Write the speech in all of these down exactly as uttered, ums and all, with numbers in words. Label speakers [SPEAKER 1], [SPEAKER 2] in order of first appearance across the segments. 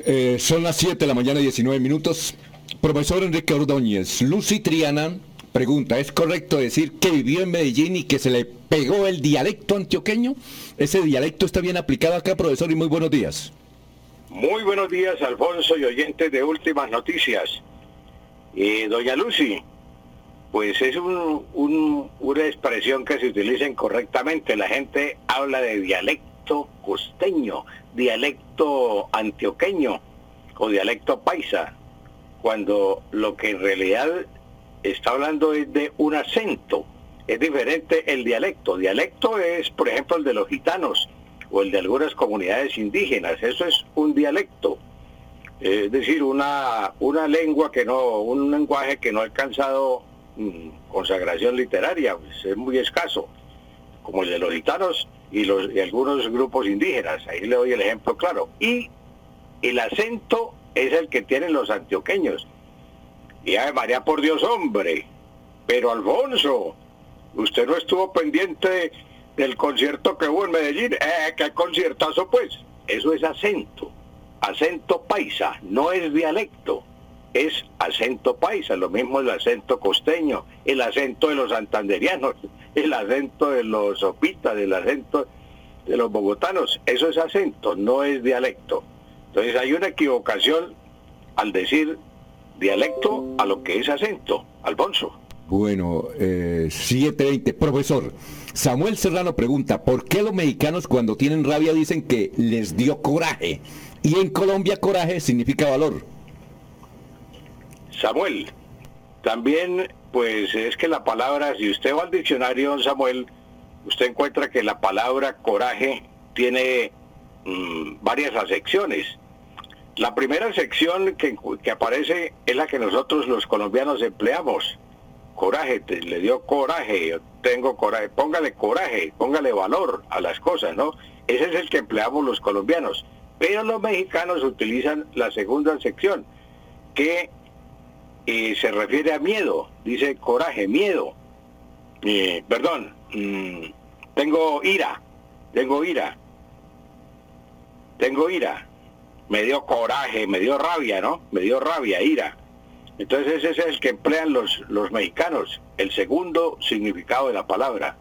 [SPEAKER 1] Eh, son las siete de la mañana, diecinueve minutos. Profesor Enrique Ordóñez, Lucy Triana pregunta, ¿es correcto decir que vivió en Medellín y que se le pegó el dialecto antioqueño? ¿Ese dialecto está bien aplicado acá, profesor? Y muy buenos días.
[SPEAKER 2] Muy buenos días, Alfonso y oyentes de Últimas Noticias. Eh, doña Lucy, pues es un, un, una expresión que se utiliza incorrectamente. La gente habla de dialecto costeño, dialecto antioqueño o dialecto paisa, cuando lo que en realidad está hablando es de un acento. Es diferente el dialecto. Dialecto es, por ejemplo, el de los gitanos o el de algunas comunidades indígenas. Eso es un dialecto. Es decir, una, una lengua que no, un lenguaje que no ha alcanzado mmm, consagración literaria, pues es muy escaso, como el de los gitanos y, los, y algunos grupos indígenas. Ahí le doy el ejemplo claro. Y el acento es el que tienen los antioqueños. Y ay, María, por Dios, hombre, pero Alfonso, usted no estuvo pendiente del concierto que hubo en Medellín. Eh, ¿qué conciertazo, pues? Eso es acento, acento paisa, no es dialecto, es acento paisa. Lo mismo el acento costeño, el acento de los santanderianos, el acento de los sopitas, el acento de los bogotanos. Eso es acento, no es dialecto. Entonces hay una equivocación al decir dialecto a lo que es acento, Alfonso.
[SPEAKER 1] Bueno, eh, siete veinte. Profesor, Samuel Serrano pregunta, ¿por qué los mexicanos cuando tienen rabia dicen que les dio coraje? Y en Colombia coraje significa valor.
[SPEAKER 2] Samuel, también pues es que la palabra, si usted va al diccionario, don Samuel, usted encuentra que la palabra coraje tiene mmm, varias acepciones. La primera sección que, que aparece es la que nosotros los colombianos empleamos. Coraje, te, le dio coraje, yo tengo coraje, póngale coraje, póngale valor a las cosas, ¿no? Ese es el que empleamos los colombianos. Pero los mexicanos utilizan la segunda sección, que eh, se refiere a miedo, dice coraje, miedo. Eh, perdón, mmm, tengo ira, tengo ira, tengo ira. Me dio coraje, me dio rabia, ¿no? Me dio rabia, ira. Entonces ese es el que emplean los, los mexicanos, el segundo significado de la palabra.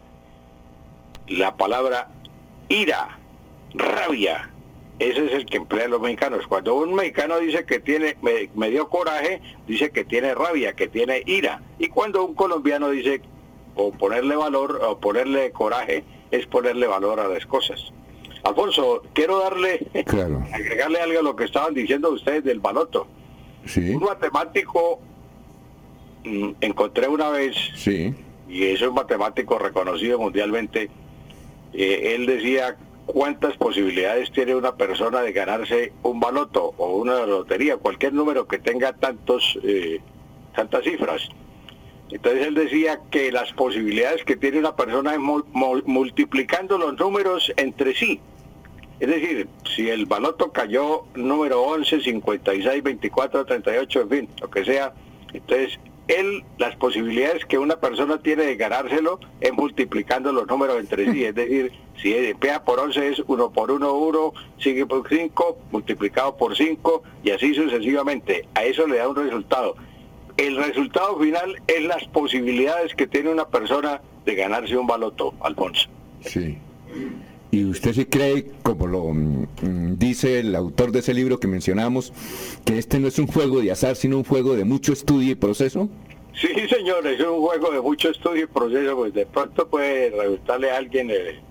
[SPEAKER 2] La palabra ira, rabia, ese es el que emplean los mexicanos. Cuando un mexicano dice que tiene, me, me dio coraje, dice que tiene rabia, que tiene ira. Y cuando un colombiano dice, o ponerle valor, o ponerle coraje, es ponerle valor a las cosas. Alfonso, quiero darle, claro, agregarle algo a lo que estaban diciendo ustedes del baloto. Sí. Un matemático mmm, encontré una vez, sí, y es un matemático reconocido mundialmente. Eh, él decía cuántas posibilidades tiene una persona de ganarse un baloto o una lotería, cualquier número que tenga tantos eh, tantas cifras. Entonces él decía que las posibilidades que tiene una persona es mul- mul- multiplicando los números entre sí. Es decir, si el baloto cayó número once, cincuenta y seis, veinticuatro, treinta y ocho, en fin, lo que sea, entonces él, las posibilidades que una persona tiene de ganárselo es multiplicando los números entre sí. Es decir, si empieza por once es uno por uno, uno, sigue por cinco, multiplicado por cinco, y así sucesivamente. A eso le da un resultado. El resultado final es las posibilidades que tiene una persona de ganarse un baloto, Alfonso.
[SPEAKER 1] Sí. ¿Y usted sí cree, como lo mm, dice el autor de ese libro que mencionamos, que este no es un juego de azar, sino un juego de mucho estudio y proceso?
[SPEAKER 2] Sí, señor, es un juego de mucho estudio y proceso, pues de pronto puede resultarle a alguien eh,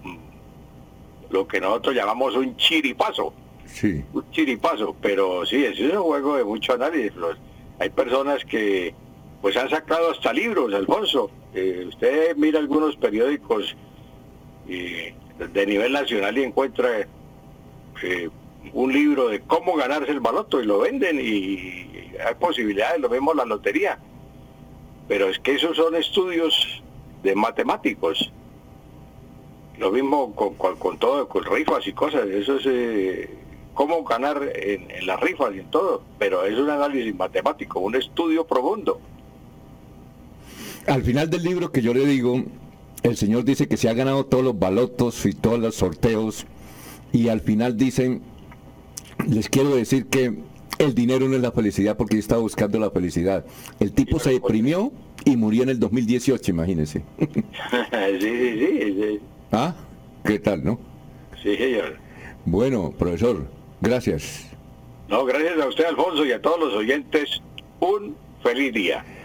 [SPEAKER 2] lo que nosotros llamamos un chiripazo. Sí. Un chiripazo, pero sí, es un juego de mucho análisis. Los, hay personas que pues han sacado hasta libros, Alfonso. Eh, usted mira algunos periódicos y de nivel nacional y encuentra eh, un libro de cómo ganarse el baloto y lo venden y hay posibilidades, lo mismo la lotería, pero es que esos son estudios de matemáticos, lo mismo con, con, con todo, con rifas y cosas, eso es eh, cómo ganar en, en las rifas y en todo, pero es un análisis matemático, un estudio profundo.
[SPEAKER 1] Al final del libro que yo le digo, el señor dice que se ha ganado todos los balotos y todos los sorteos, y al final dicen Les quiero decir que el dinero no es la felicidad, porque yo estaba buscando la felicidad. El tipo se deprimió y murió en el dos mil dieciocho, imagínense.
[SPEAKER 2] sí, sí, sí, sí.
[SPEAKER 1] ¿Ah? ¿Qué tal, no?
[SPEAKER 2] Sí, señor.
[SPEAKER 1] Bueno, profesor, gracias.
[SPEAKER 2] No, gracias a usted, Alfonso, y a todos los oyentes. Un feliz día.